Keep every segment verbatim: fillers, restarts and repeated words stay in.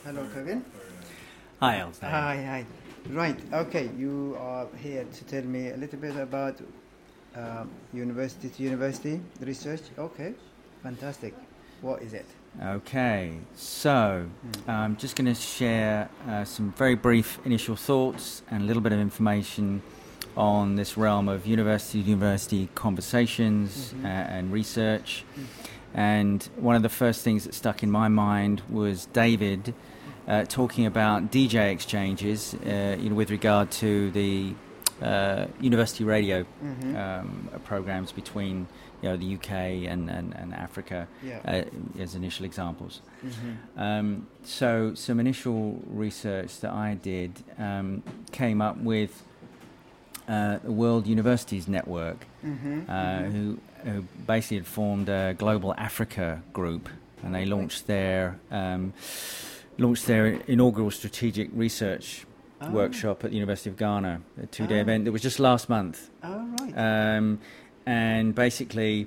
Hello, Kevin. Hi, Elsa. Hi, hi. Right, okay, you are here to tell me a little bit about uh, university to university research. Okay, fantastic. What is it? Okay, so I'm just going to share uh, some very brief initial thoughts and a little bit of information on this realm of university to university conversations Mhm. uh, and research. And one of the first things that stuck in my mind was David uh, talking about D J exchanges uh, you know, with regard to the uh, university radio Mhm. um, programs between you know, the U K and, and, and Africa Yeah. uh, as initial examples. Mhm. Um, so some initial research that I did um, came up with uh, the World Universities Network, Mhm. uh, Mhm. who, who basically had formed a Global Africa group, and they launched their um, launched their inaugural strategic research Ah. workshop at the University of Ghana, a two-day Ah. event that was just last month. All right. Um, and basically,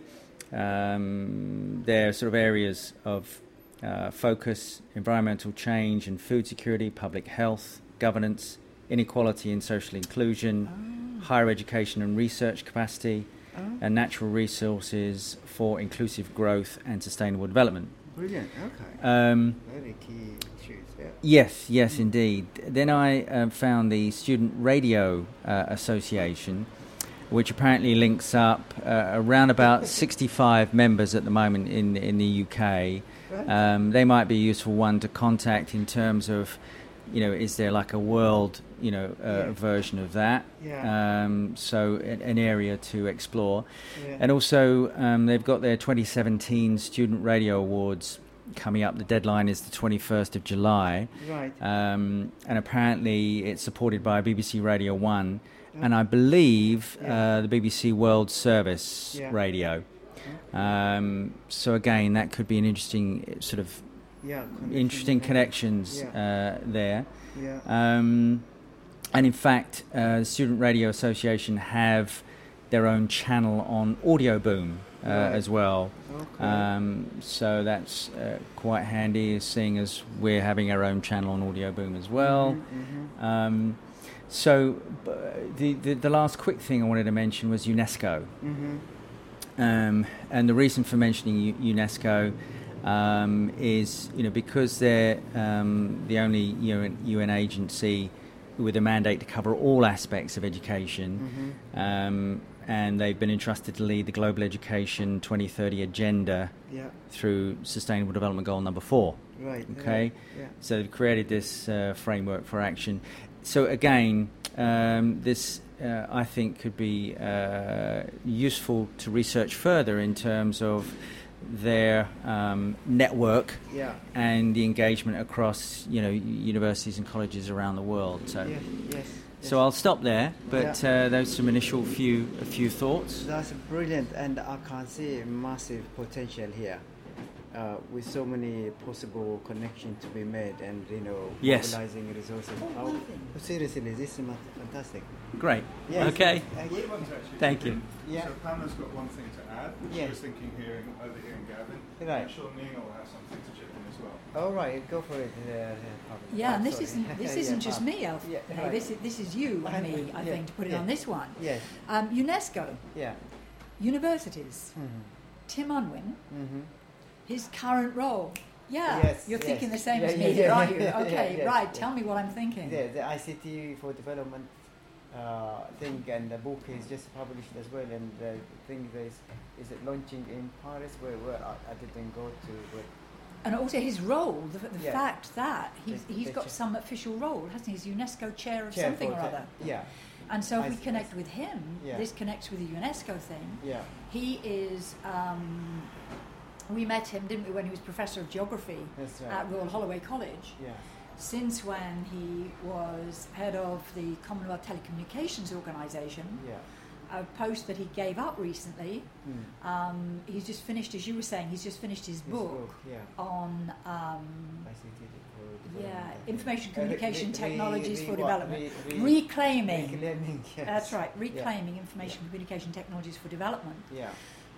um, their sort of areas of uh, focus: environmental change and food security, public health, governance, inequality and social inclusion, Ah. higher education and research capacity, Ah. and natural resources for inclusive growth and sustainable development. Brilliant. Okay. Um, Very key issues. Yeah. Yes, yes, indeed. Then I uh, found the Student Radio uh, Association, which apparently links up uh, around about sixty-five members at the moment in in the U K. Right. Um, they might be a useful one to contact in terms of, you know, is there like a world, you know, uh, Yeah. version of that? Yeah. Um, so an, an area to explore. Yeah. And also, um, they've got their twenty seventeen Student Radio Awards coming up. The deadline is the twenty-first of July. Right. Um, and apparently it's supported by B B C Radio one and I believe Yeah. uh, the B B C World Service Yeah. Radio. Um, so again, that could be an interesting uh, sort of Yeah. interesting connection. connections Yeah. uh, there. Yeah. Um, and in fact, uh, the Student Radio Association have their own channel on Audio Boom uh, Right. as well. Okay. Um, so that's uh, quite handy, seeing as we're having our own channel on Audio Boom as well. Mhm, mhm. Um, so b- the, the the last quick thing I wanted to mention was UNESCO. Mhm. Um, and the reason for mentioning U- UNESCO um, is, you know, because they're um, the only U N, U N agency with a mandate to cover all aspects of education, Mhm. um, and they've been entrusted to lead the Global Education twenty thirty Agenda Yeah. through Sustainable Development Goal number four. Right. Okay, Right. Yeah. so they've created this uh, framework for action. So again, um, this uh, I think could be uh, useful to research further in terms of their um, network Yeah. and the engagement across, you know, universities and colleges around the world. So, Yes. Yes. so I'll stop there. But Yeah. uh, those are some initial few a few thoughts. That's brilliant, and I can see massive potential here, uh, with so many possible connections to be made, and you know, Yes. mobilizing resources. How, seriously, this is ma- fantastic. Great. Yes. Okay. Uh, We want to actually Thank chip you. in. Yeah. So Pamela's got one thing to add, which Yeah. I was thinking here, over here in Gavin. Right. I'm sure Nina will have something to chip in as well. All right, go for it. Uh, uh, Pablo. Yeah, and Oh, this sorry. isn't this Yeah, isn't just Pablo. me, Alf. Yeah, Hey, right. this is this is you and me. I Yeah, think to put it yeah. on this one. Yes. Um, UNESCO, Yeah. universities. Mm-hmm. Tim Unwin, Mm-hmm. his current role. Yeah, Yes, you're yes. thinking the same Yeah, as me yeah, here, yeah, aren't you? yeah, Okay, yes, right. yes. Tell me what I'm thinking. The, the I C T for development uh, thing, and the book is just published as well, and the thing is is it launching in Paris, where, where I, I didn't go to, but And also his role, the, the Yeah. fact that he's, The- he's the got cha- some official role, hasn't he? He's UNESCO chair of chair something for or the- other. Yeah, And so I if we see, I connect see. with him, Yeah. this connects with the UNESCO thing. yeah, He is, um, we met him, didn't we, when he was Professor of Geography that's right. at Royal Holloway College. Yeah, Since when he was head of the Commonwealth Telecommunications Organisation, yeah. a post that he gave up recently. Mm. Um, he's just finished, as you were saying, he's just finished his, His book, yeah. on um, I C T for yeah, development. information Uh, re- communication re- technologies re- for re- development. re- re- reclaiming. reclaiming, yes. That's right, Yeah. reclaiming information communication technologies for development. Yeah,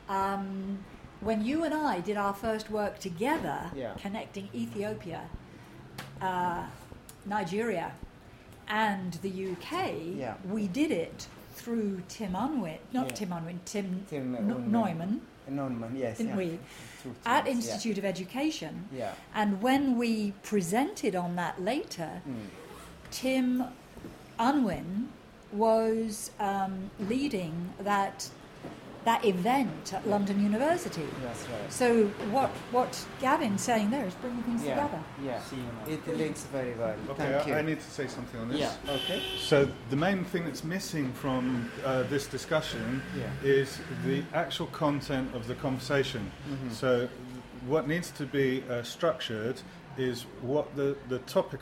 Um, when you and I did our first work together, Yeah. connecting Ethiopia uh, Nigeria and the U K, Yeah. we did it through Tim Unwin, not Yeah. Tim Unwin, Tim, Tim N- Unwin. Neumann, Norman, yes. didn't yeah. we? Two At times, yeah. Institute of Education. Yeah. And when we presented on that later, Mm. Tim Unwin was um, leading that that event at London University. That's right. So what what Gavin's saying there is bringing things Yeah. together. Yeah. See you now. It links very well. Okay, Thank you. I, I need to say something on this. Yeah. Okay. So the main thing that's missing from uh, this discussion Yeah. is the actual content of the conversation. Mhm. So what needs to be uh, structured is what the, the topic